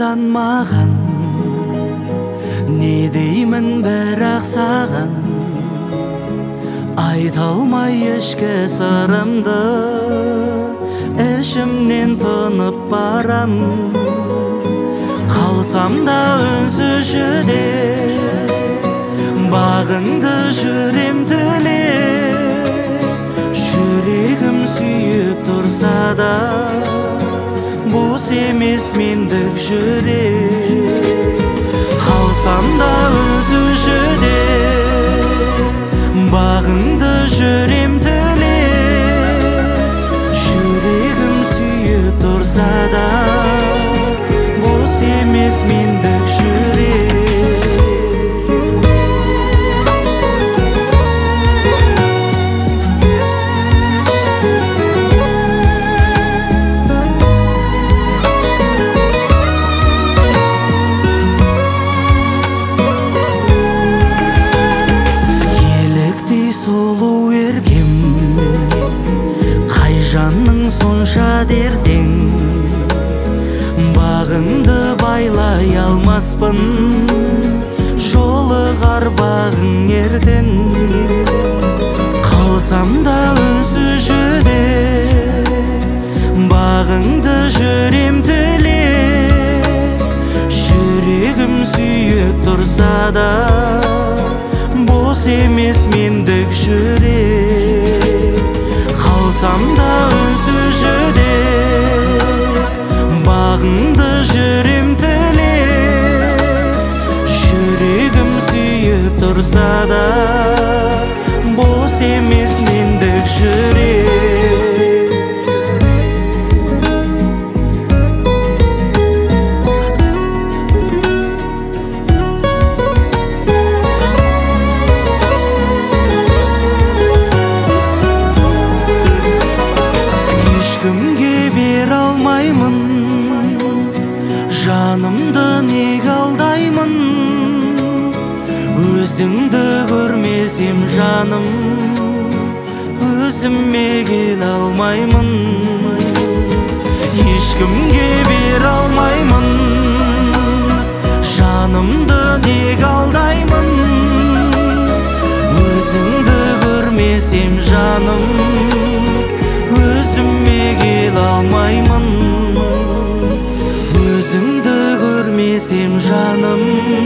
ойланмаған, не деймін бірақ саған, айта алмай ішкі сырымды, ішімнен тынып барам. Қалсам да үнсіз жүдеп, бағыңды жүрем тілеп. Жүрегім сүйіп тұрса да, бос емес мендік жүрек. Қалсам да үнсіз жүдеп, бағыңды жүрем тілеп. Жүрегім сүйіп тұрса да, бос емес мендік жүрек. Сұлу еркем, қай жанның сонша дертең. Бағыңды байлай алмаспын, жолығар бағың ертең. Қалсам да үнсіз жүдеп, бағыңды жүрем тілеп. Жүрегім сүйіп тұрса да, бос емес мендік жүрек. Қалсам да үнсіз жүдеп, бағыңды жүрем тілеп. Жүрегім сүйіп тұрса да, бос емес мендік жүрек. Ешкімге бере алмаймын, жанымды неге алдаймын. Өзіңді көрмесем жаным, өзіме келе алмаймын. Ешкімге бере алмаймын, жанымды неге алдаймын. Өзіңді көрмесем жаным, өзіме келе алмаймын. Өзіңді көрмесем жаным,